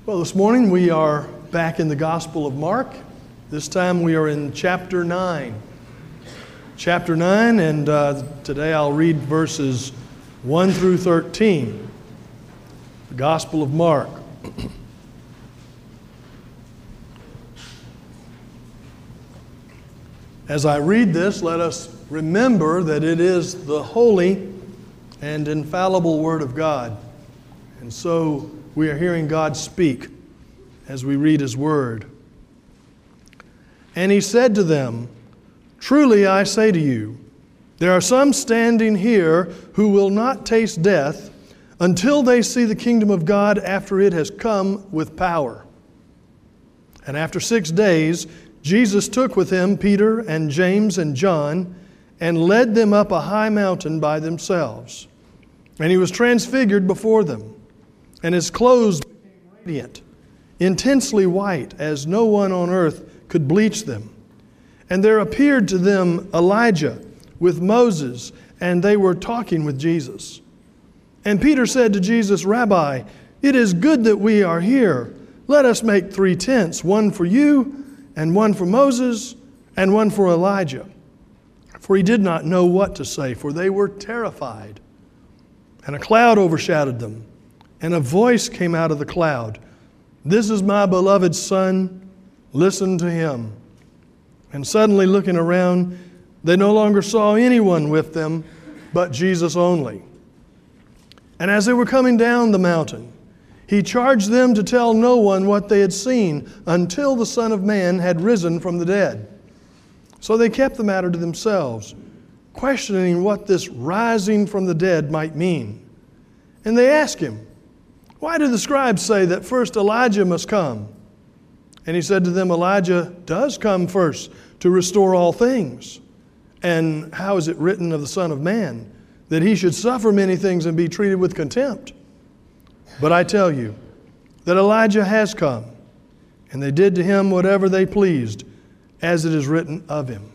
Well, this morning we are back in the Gospel of Mark. This time we are in chapter 9. Chapter 9, and today I'll read verses 1 through 13. The Gospel of Mark. As I read this, let us remember that it is the holy and infallible Word of God. And so we are hearing God speak as we read His Word. And He said to them, "Truly I say to you, there are some standing here who will not taste death until they see the kingdom of God after it has come with power." And after 6 days, Jesus took with Him Peter and James and John and led them up a high mountain by themselves. And He was transfigured before them, and His clothes became radiant, intensely white, as no one on earth could bleach them. And there appeared to them Elijah with Moses, and they were talking with Jesus. And Peter said to Jesus, "Rabbi, it is good that we are here. Let us make 3 tents, one for you, and one for Moses, and one for Elijah." For he did not know what to say, for they were terrified. And a cloud overshadowed them, and a voice came out of the cloud, "This is my beloved Son, listen to Him." And suddenly looking around, they no longer saw anyone with them, but Jesus only. And as they were coming down the mountain, He charged them to tell no one what they had seen until the Son of Man had risen from the dead. So they kept the matter to themselves, questioning what this rising from the dead might mean. And they asked Him, "Why do the scribes say that first Elijah must come?" And He said to them, "Elijah does come first to restore all things. And how is it written of the Son of Man, that He should suffer many things and be treated with contempt? But I tell you that Elijah has come, and they did to him whatever they pleased, as it is written of him.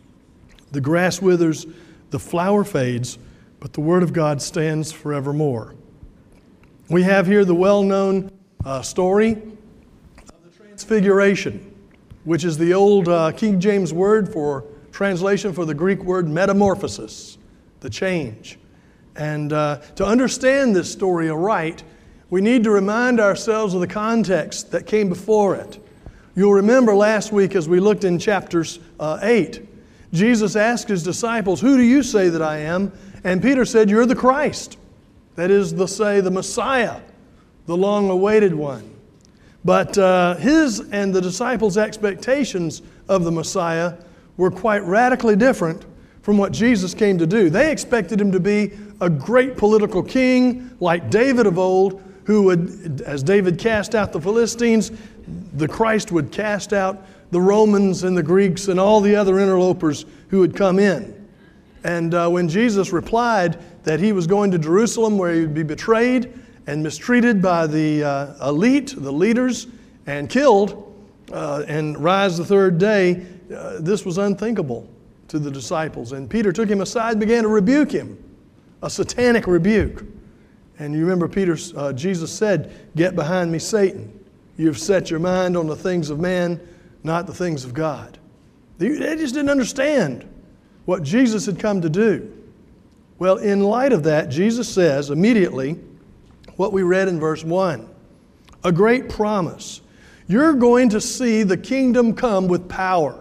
The grass withers, the flower fades, but the word of God stands forevermore." We have here the well-known story of the Transfiguration, which is the old King James word for translation for the Greek word metamorphosis, the change. And to understand this story aright, we need to remind ourselves of the context that came before it. You'll remember last week as we looked in chapters 8, Jesus asked His disciples, "Who do you say that I am?" And Peter said, "You're the Christ." That is to say, the Messiah, the long-awaited one. But his and the disciples' expectations of the Messiah were quite radically different from what Jesus came to do. They expected Him to be a great political king like David of old, who would, as David cast out the Philistines, the Christ would cast out the Romans and the Greeks and all the other interlopers who would come in. And when Jesus replied that He was going to Jerusalem where He would be betrayed and mistreated by the elite, the leaders, and killed and rise the third day, this was unthinkable to the disciples. And Peter took Him aside and began to rebuke Him, a satanic rebuke. And you remember Jesus said, "Get behind me, Satan. You've set your mind on the things of man, not the things of God." They just didn't understand what Jesus had come to do. Well, in light of that, Jesus says immediately what we read in verse 1, a great promise. You're going to see the kingdom come with power.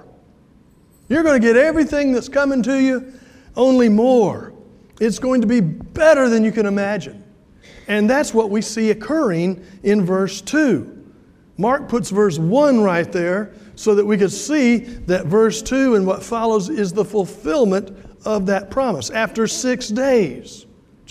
You're going to get everything that's coming to you, only more. It's going to be better than you can imagine. And that's what we see occurring in verse 2. Mark puts verse 1 right there so that we could see that verse 2 and what follows is the fulfillment of that promise. After 6 days,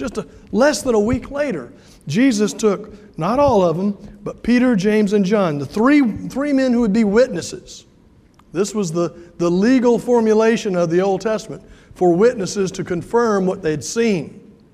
less than a week later, Jesus took, not all of them, but Peter, James, and John, the three men who would be witnesses. This was the legal formulation of the Old Testament for witnesses to confirm what they'd seen.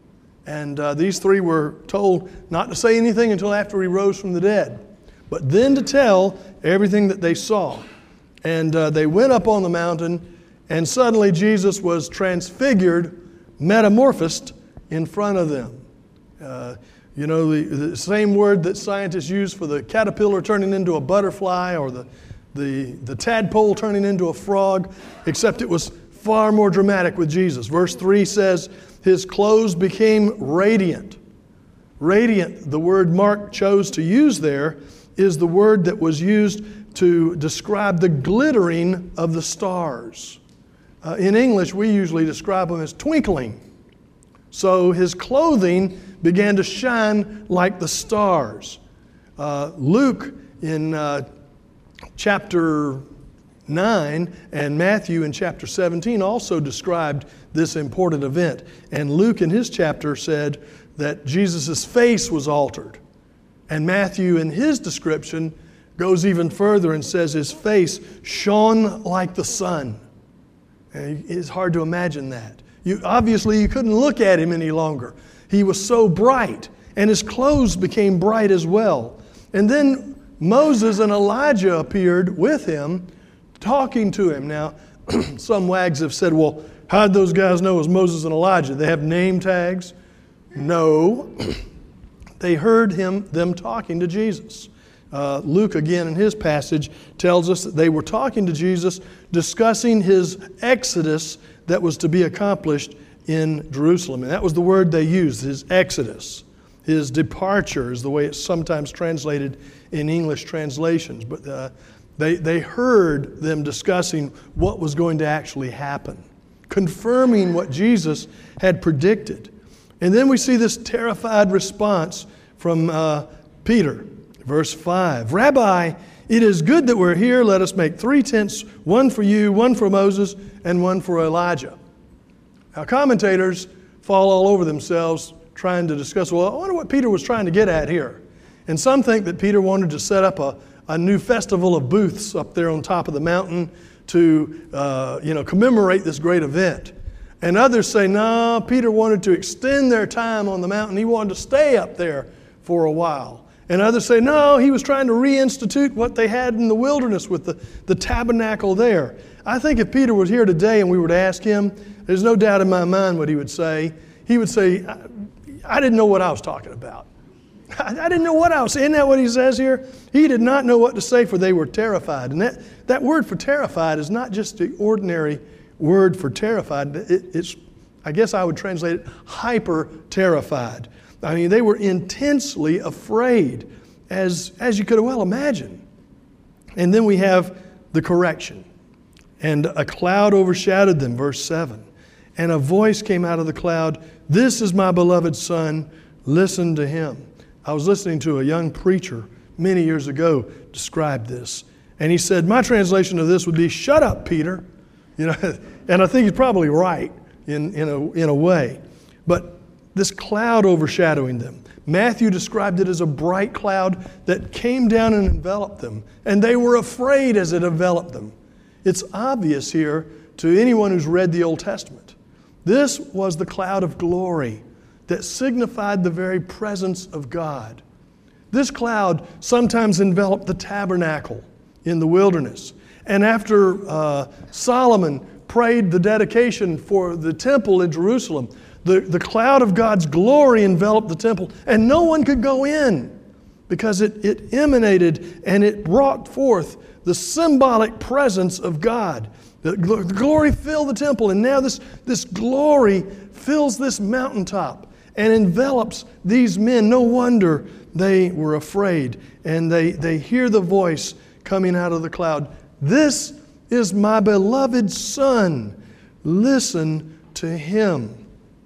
And these three were told not to say anything until after He rose from the dead, but then to tell everything that they saw. And they went up on the mountain, and suddenly Jesus was transfigured, metamorphosed in front of them. You know, the same word that scientists use for the caterpillar turning into a butterfly or the tadpole turning into a frog, except it was far more dramatic with Jesus. Verse 3 says, his clothes became radiant. Radiant, the word Mark chose to use there, is the word that was used to describe the glittering of the stars. In English, we usually describe them as twinkling. So his clothing began to shine like the stars. Luke in chapter 9 and Matthew in chapter 17 also described this important event. And Luke in his chapter said that Jesus' face was altered. And Matthew in his description goes even further and says his face shone like the sun. And it's hard to imagine that. Obviously, you couldn't look at him any longer. He was so bright, and his clothes became bright as well. And then Moses and Elijah appeared with him, talking to him. Now, some wags have said, well, how did those guys know it was Moses and Elijah? They have name tags? No. They heard them talking to Jesus. Luke, again, in his passage, tells us that they were talking to Jesus, discussing his exodus that was to be accomplished in Jerusalem. And that was the word they used, his exodus. His departure is the way it's sometimes translated in English translations. But they heard them discussing what was going to actually happen, confirming what Jesus had predicted. And then we see this terrified response from Peter. Verse 5, Rabbi, it is good that we're here. Let us make 3 tents, one for you, one for Moses, and one for Elijah. Now, commentators fall all over themselves trying to discuss, well, I wonder what Peter was trying to get at here. And some think that Peter wanted to set up a new festival of booths up there on top of the mountain to commemorate this great event. And others say, no, Peter wanted to extend their time on the mountain. He wanted to stay up there for a while. And others say, no, he was trying to reinstitute what they had in the wilderness with the tabernacle there. I think if Peter was here today and we were to ask him, there's no doubt in my mind what he would say. He would say, I didn't know what I was talking about. I didn't know what I was saying. Isn't that what he says here? He did not know what to say, for they were terrified. And that word for terrified is not just the ordinary word for terrified. It's, I guess I would translate it, hyper terrified. I mean, they were intensely afraid, as you could well imagine. And then we have the correction. And a cloud overshadowed them, verse 7. And a voice came out of the cloud, this is my beloved Son, listen to him. I was listening to a young preacher many years ago describe this. And he said, my translation of this would be, shut up, Peter. You know, and I think he's probably right in a way. But this cloud overshadowing them. Matthew described it as a bright cloud that came down and enveloped them. And they were afraid as it enveloped them. It's obvious here to anyone who's read the Old Testament. This was the cloud of glory that signified the very presence of God. This cloud sometimes enveloped the tabernacle in the wilderness. And after Solomon prayed the dedication for the temple in Jerusalem, the cloud of God's glory enveloped the temple, and no one could go in because it emanated and it brought forth the symbolic presence of God. The glory filled the temple, and now this glory fills this mountaintop and envelops these men. No wonder they were afraid, and they hear the voice coming out of the cloud. This is my beloved Son. Listen to him.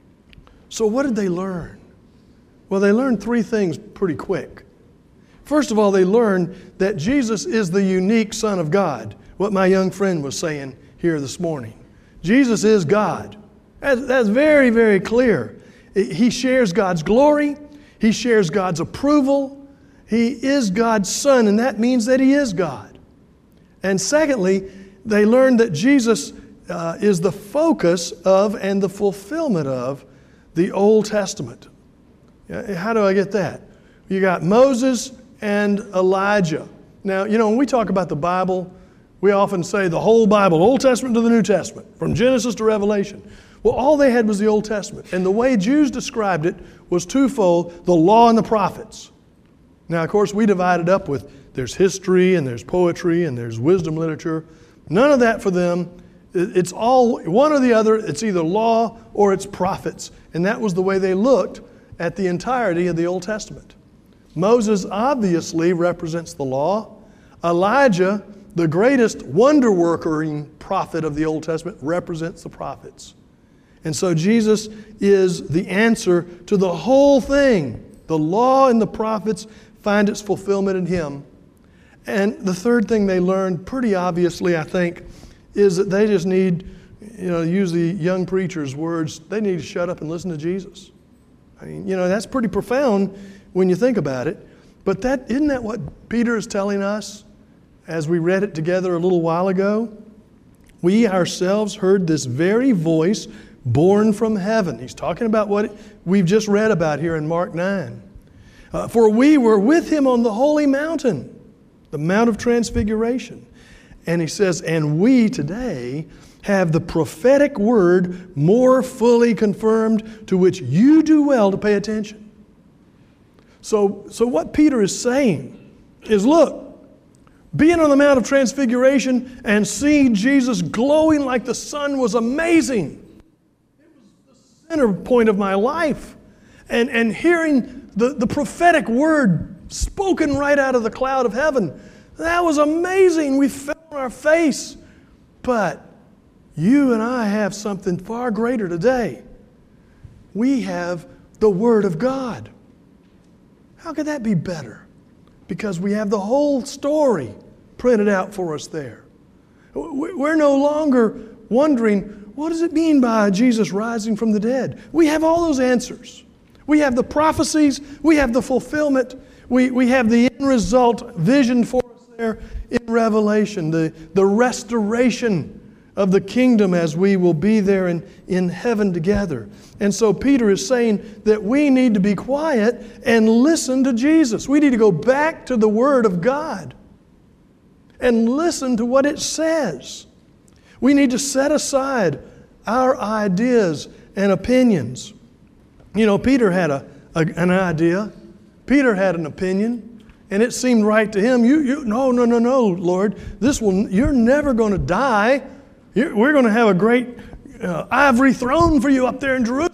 So what did they learn? Well, they learned 3 things pretty quick. First of all, they learned that Jesus is the unique Son of God, what my young friend was saying here this morning. Jesus is God. That's very, very clear. He shares God's glory. He shares God's approval. He is God's Son, and that means that he is God. And secondly, they learned that Jesus is the focus of and the fulfillment of the Old Testament. How do I get that? You got Moses and Elijah. Now, when we talk about the Bible, we often say the whole Bible, Old Testament to the New Testament, from Genesis to Revelation. Well, all they had was the Old Testament. And the way Jews described it was twofold: the law and the prophets. Now, of course, we divide it up with there's history and there's poetry and there's wisdom literature. None of that for them. It's all one or the other. It's either law or it's prophets. And that was the way they looked at the entirety of the Old Testament. Moses obviously represents the law. Elijah, the greatest wonder-working prophet of the Old Testament, represents the prophets. And so Jesus is the answer to the whole thing. The law and the prophets find its fulfillment in Him. And the third thing they learned, pretty obviously, I think, is that they just need, use the young preacher's words, they need to shut up and listen to Jesus. I mean, that's pretty profound when you think about it. But isn't that what Peter is telling us as we read it together a little while ago? We ourselves heard this very voice born from heaven. He's talking about what we've just read about here in Mark 9. For we were with Him on the holy mountain, the Mount of Transfiguration. And he says, and we today have the prophetic word more fully confirmed, to which you do well to pay attention. So what Peter is saying is, look, being on the Mount of Transfiguration and seeing Jesus glowing like the sun was amazing. It was the center point of my life. And hearing the prophetic word spoken right out of the cloud of heaven, that was amazing. We fell on our face. But you and I have something far greater today. We have the Word of God. How could that be better? Because we have the whole story printed out for us there. We're no longer wondering, what does it mean by Jesus rising from the dead? We have all those answers. We have the prophecies. We have the fulfillment. We have the end result vision for us there in Revelation, the restoration of the kingdom as we will be there in heaven together. And so Peter is saying that we need to be quiet and listen to Jesus. We need to go back to the Word of God and listen to what it says. We need to set aside our ideas and opinions. Peter had an idea. Peter had an opinion, and it seemed right to him. No, Lord. You're never going to die. We're going to have a great ivory throne for you up there in Jerusalem.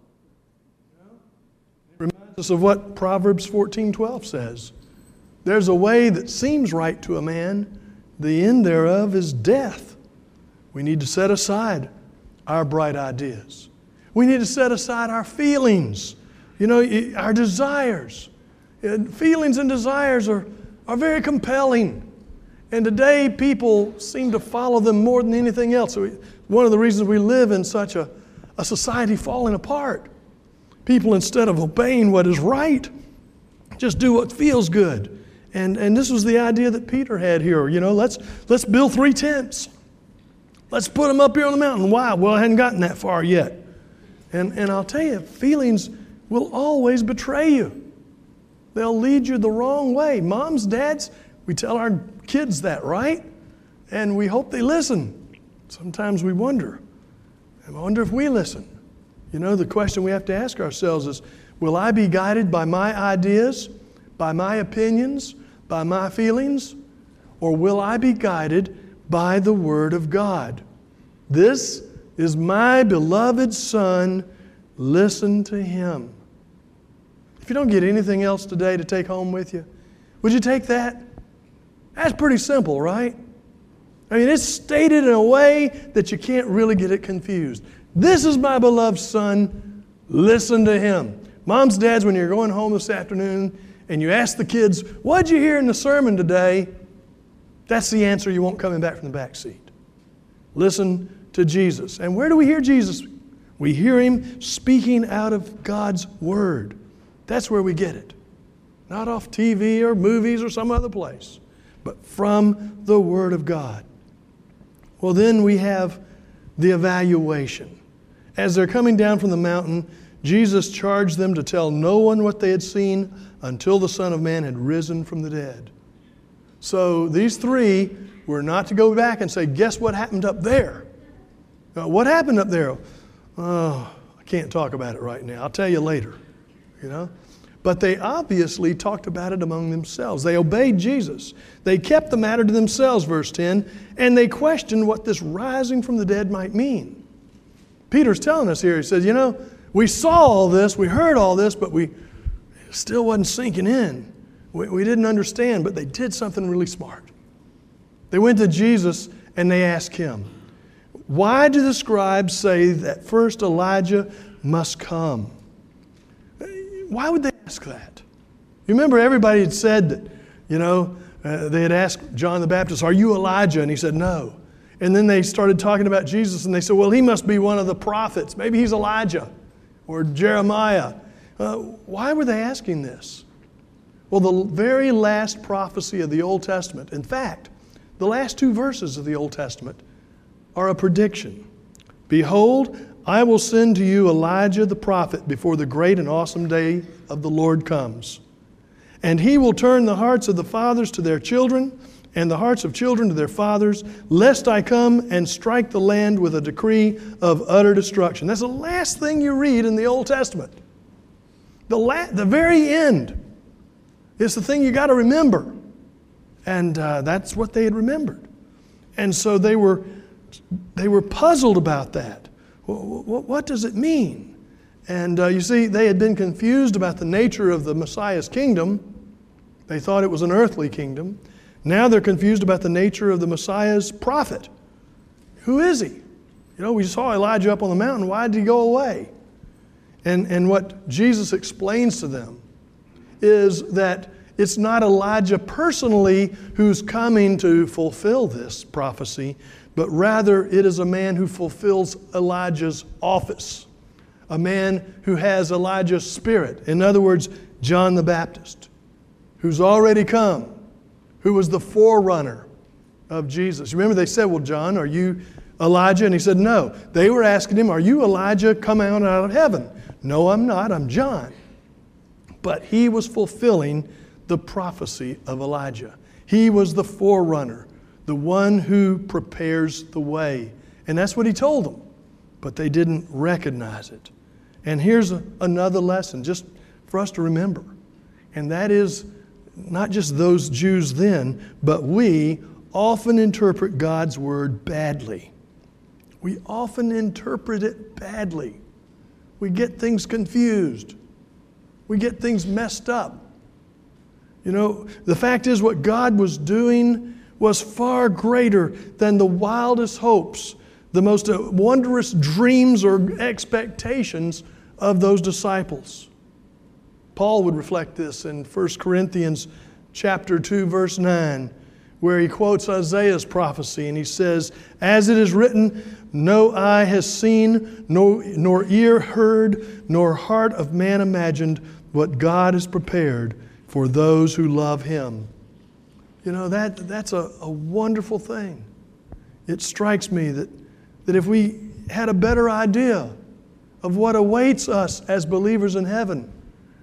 It reminds us of what Proverbs 14:12 says. There's a way that seems right to a man. The end thereof is death. We need to set aside our bright ideas. We need to set aside our feelings, our desires. Feelings and desires are very compelling. And today people seem to follow them more than anything else. One of the reasons we live in such a society falling apart. People, instead of obeying what is right, just do what feels good. And this was the idea that Peter had here. Let's build 3 tents. Let's put them up here on the mountain. Why? Well, I hadn't gotten that far yet. And I'll tell you, feelings will always betray you. They'll lead you the wrong way. Moms, dads, we tell our kids that, right? And we hope they listen. Sometimes we wonder. I wonder if we listen. The question we have to ask ourselves is, will I be guided by my ideas, by my opinions, by my feelings? Or will I be guided by the Word of God? This is my beloved Son. Listen to Him. If you don't get anything else today to take home with you, would you take that? That's pretty simple, right? I mean, it's stated in a way that you can't really get it confused. This is my beloved Son. Listen to Him. Moms, dads, when you're going home this afternoon and you ask the kids, what'd you hear in the sermon today? That's the answer you want coming back from the back seat. Listen to Jesus. And where do we hear Jesus? We hear Him speaking out of God's Word. That's where we get it. Not off TV or movies or some other place, but from the Word of God. Well, then we have the evaluation. As they're coming down from the mountain, Jesus charged them to tell no one what they had seen until the Son of Man had risen from the dead. So these 3 were not to go back and say, guess what happened up there? What happened up there? oh, I can't talk about it right now. I'll tell you later, you know. But they obviously talked about it among themselves. They obeyed Jesus. They kept the matter to themselves, verse 10, and they questioned what this rising from the dead might mean. Peter's telling us here, he says, you know, we saw all this, we heard all this, but we still wasn't sinking in. We didn't understand, but they did something really smart. They went to Jesus and they asked him, why do the scribes say that first Elijah must come? Why would they ask that? You remember everybody had said that, you know, they had asked John the Baptist, are you Elijah? And he said, no. And then they started talking about Jesus and they said, well, he must be one of the prophets. Maybe he's Elijah or Jeremiah. Why were they asking this? Well, the very last prophecy of the Old Testament, in fact, the last 2 verses of the Old Testament are a prediction. Behold, I will send to you Elijah the prophet before the great and awesome day of the Lord comes. And he will turn the hearts of the fathers to their children, and the hearts of children to their fathers, lest I come and strike the land with a decree of utter destruction. That's the last thing you read in the Old Testament. The very end is the thing you got to remember. And that's what they had remembered. And so they were puzzled about that. What does it mean? And you see, they had been confused about the nature of the Messiah's kingdom. They thought it was an earthly kingdom. Now they're confused about the nature of the Messiah's prophet. Who is he? You know, we saw Elijah up on the mountain. Why did he go away? And what Jesus explains to them is that it's not Elijah personally who's coming to fulfill this prophecy, but rather it is a man who fulfills Elijah's office, a man who has Elijah's spirit. In other words, John the Baptist, who's already come, who was the forerunner of Jesus. Remember they said, well, John, are you Elijah? And he said, no. They were asking him, are you Elijah come out of heaven? No, I'm not. I'm John. But he was fulfilling the prophecy of Elijah. He was the forerunner, the one who prepares the way. And that's what he told them. But they didn't recognize it. And here's another lesson just for us to remember. And that is not just those Jews then, but we often interpret God's word badly. We often interpret it badly. We get things confused. We get things messed up. You know, the fact is what God was doing was far greater than the wildest hopes, the most wondrous dreams or expectations of those disciples. Paul would reflect this in 1 Corinthians chapter 2, verse 9, where he quotes Isaiah's prophecy, and he says, as it is written, no eye has seen, nor ear heard, nor heart of man imagined what God has prepared for those who love Him. You know, that's a wonderful thing. It strikes me that if we had a better idea of what awaits us as believers in heaven,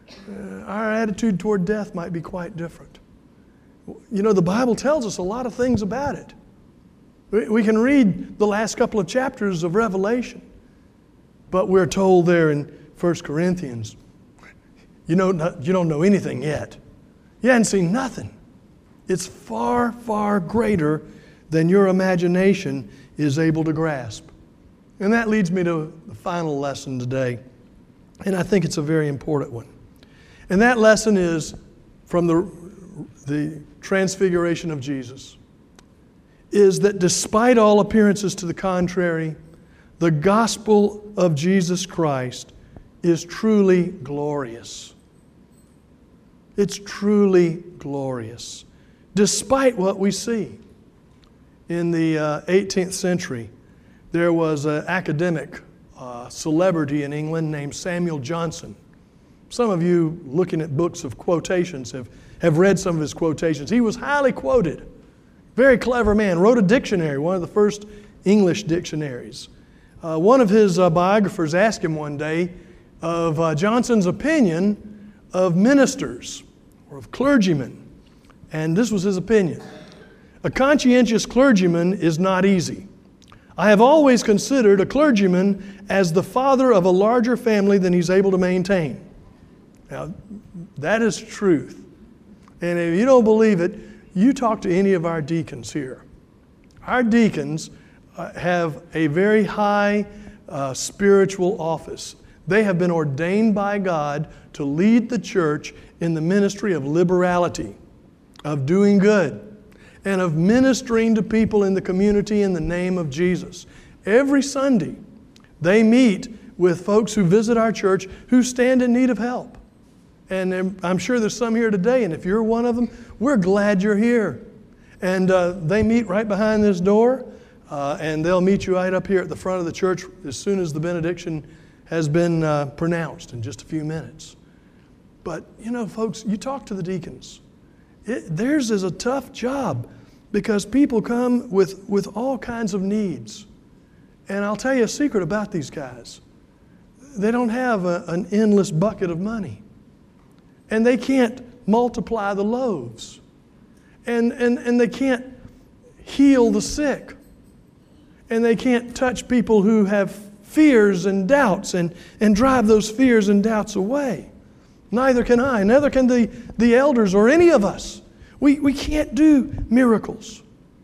our attitude toward death might be quite different. You know, the Bible tells us a lot of things about it. We can read the last couple of chapters of Revelation, but we're told there in 1 Corinthians, you don't know anything yet. You haven't seen nothing. It's far, far greater than your imagination is able to grasp. And that leads me to the final lesson today, and I think it's a very important one. And that lesson is from the transfiguration of Jesus, is that despite all appearances to the contrary, the gospel of Jesus Christ is truly glorious. It's truly glorious. Despite what we see. In the 18th century, there was an academic celebrity in England named Samuel Johnson. Some of you looking at books of quotations have read some of his quotations. He was highly quoted. Very clever man. Wrote a dictionary, one of the first English dictionaries. One of his biographers asked him one day of Johnson's opinion of ministers or of clergymen. And this was his opinion. A conscientious clergyman is not easy. I have always considered a clergyman as the father of a larger family than he's able to maintain. Now, that is truth. And if you don't believe it, you talk to any of our deacons here. Our deacons have a very high spiritual office. They have been ordained by God to lead the church in the ministry of liberality, of doing good, and of ministering to people in the community in the name of Jesus. Every Sunday, they meet with folks who visit our church who stand in need of help. And I'm sure there's some here today, and if you're one of them, we're glad you're here. And they meet right behind this door, and they'll meet you right up here at the front of the church as soon as the benediction has been pronounced in just a few minutes. But, you know, folks, you talk to the deacons. Theirs is a tough job because people come with all kinds of needs. And I'll tell you a secret about these guys. They don't have an endless bucket of money. And they can't multiply the loaves. And they can't heal the sick. And they can't touch people who have fears and doubts and drive those fears and doubts away. Neither can I. Neither can the elders or any of us. We can't do miracles.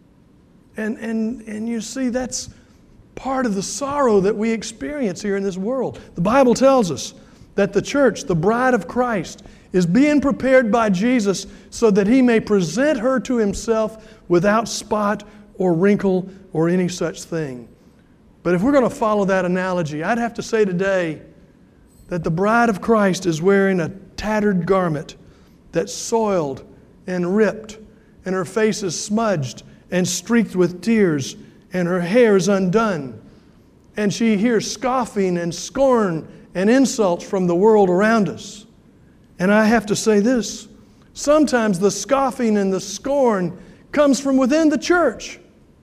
And you see, that's part of the sorrow that we experience here in this world. The Bible tells us that the church, the bride of Christ, is being prepared by Jesus so that He may present her to Himself without spot or wrinkle or any such thing. But if we're going to follow that analogy, I'd have to say today that the bride of Christ is wearing a tattered garment that's soiled and ripped, and her face is smudged and streaked with tears, and her hair is undone. And she hears scoffing and scorn and insults from the world around us. And I have to say this, sometimes the scoffing and the scorn comes from within the church.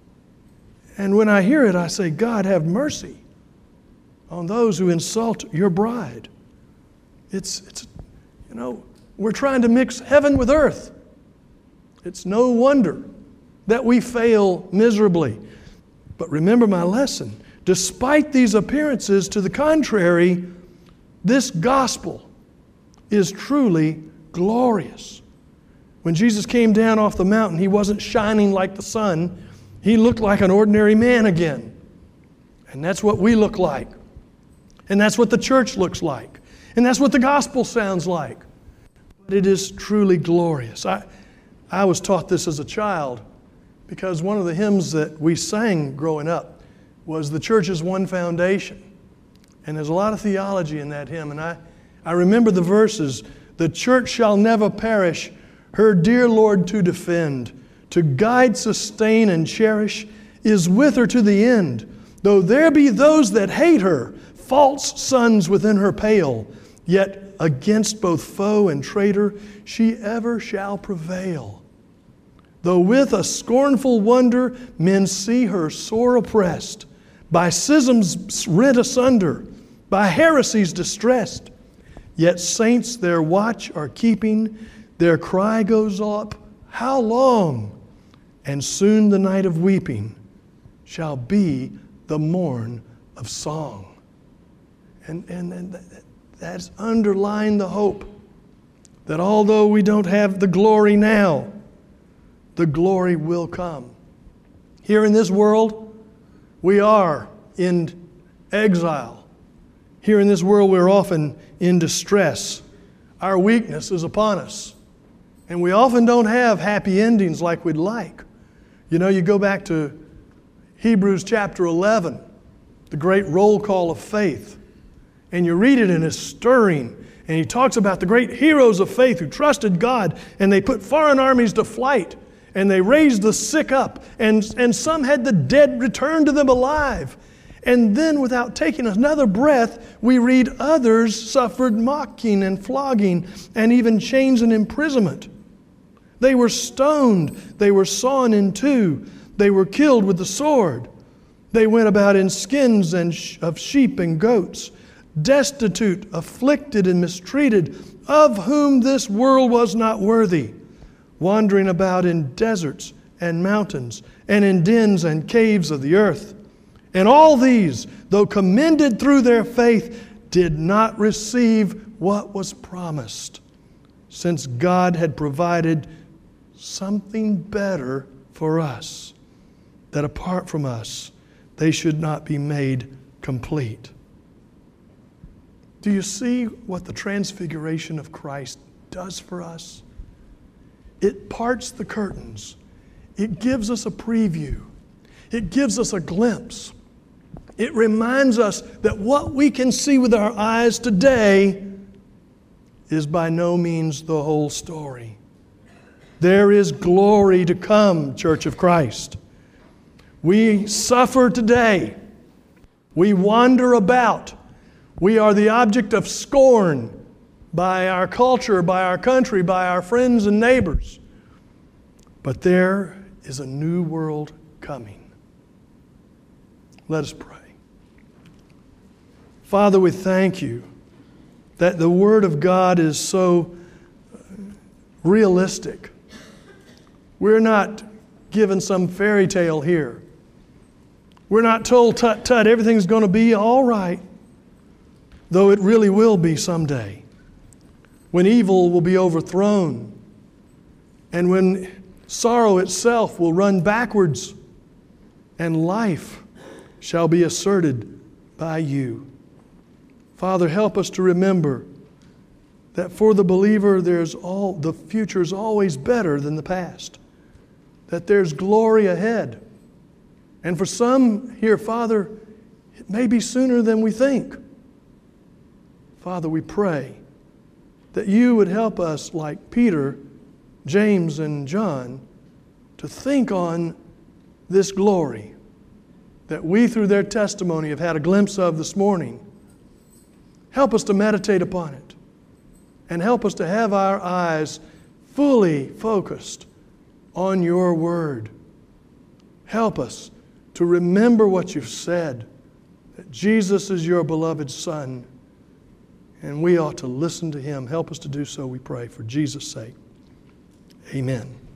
And when I hear it, I say, God, have mercy on those who insult your bride. It's we're trying to mix heaven with earth. It's no wonder that we fail miserably. But remember my lesson. Despite these appearances to the contrary, this gospel is truly glorious. When Jesus came down off the mountain, He wasn't shining like the sun. He looked like an ordinary man again. And that's what we look like. And that's what the church looks like. And that's what the gospel sounds like. But it is truly glorious. I was taught this as a child because one of the hymns that we sang growing up was "The Church is One Foundation." And there's a lot of theology in that hymn. And I remember the verses, "The church shall never perish, her dear Lord to defend, to guide, sustain, and cherish, is with her to the end. Though there be those that hate her, false sons within her pale, yet against both foe and traitor she ever shall prevail. Though with a scornful wonder men see her sore oppressed, by schisms rent asunder, by heresies distressed, yet saints their watch are keeping, their cry goes up, how long? And soon the night of weeping shall be the morn of song." And that's underlying the hope that although we don't have the glory now, the glory will come. Here in this world, we are in exile. Here in this world, we're often in distress. Our weakness is upon us. And we often don't have happy endings like we'd like. You know, you go back to Hebrews chapter 11, the great roll call of faith, and you read it and it's stirring. And he talks about the great heroes of faith who trusted God, and they put foreign armies to flight, and they raised the sick up, and some had the dead returned to them alive. And then without taking another breath, we read others suffered mocking and flogging and even chains and imprisonment. They were stoned, they were sawn in two, they were killed with the sword. They went about in skins of sheep and goats, destitute, afflicted, and mistreated, of whom this world was not worthy, wandering about in deserts and mountains, and in dens and caves of the earth. And all these, though commended through their faith, did not receive what was promised, since God had provided something better for us, that apart from us, they should not be made complete. Do you see what the transfiguration of Christ does for us? It parts the curtains. It gives us a preview. It gives us a glimpse. It reminds us that what we can see with our eyes today is by no means the whole story. There is glory to come, Church of Christ. We suffer today. We wander about. We are the object of scorn by our culture, by our country, by our friends and neighbors. But there is a new world coming. Let us pray. Father, we thank you that the Word of God is so realistic. We're not given some fairy tale here. We're not told, tut, tut, everything's going to be all right, though it really will be someday, when evil will be overthrown and when sorrow itself will run backwards and life shall be asserted by you. Father, help us to remember that for the believer, the future is always better than the past, that there's glory ahead. And for some here, Father, it may be sooner than we think. Father, we pray that you would help us, like Peter, James, and John, to think on this glory that we, through their testimony, have had a glimpse of this morning. Help us to meditate upon it, and help us to have our eyes fully focused on your word. Help us to remember what you've said, that Jesus is your beloved Son, and we ought to listen to him. Help us to do so, we pray, for Jesus' sake. Amen.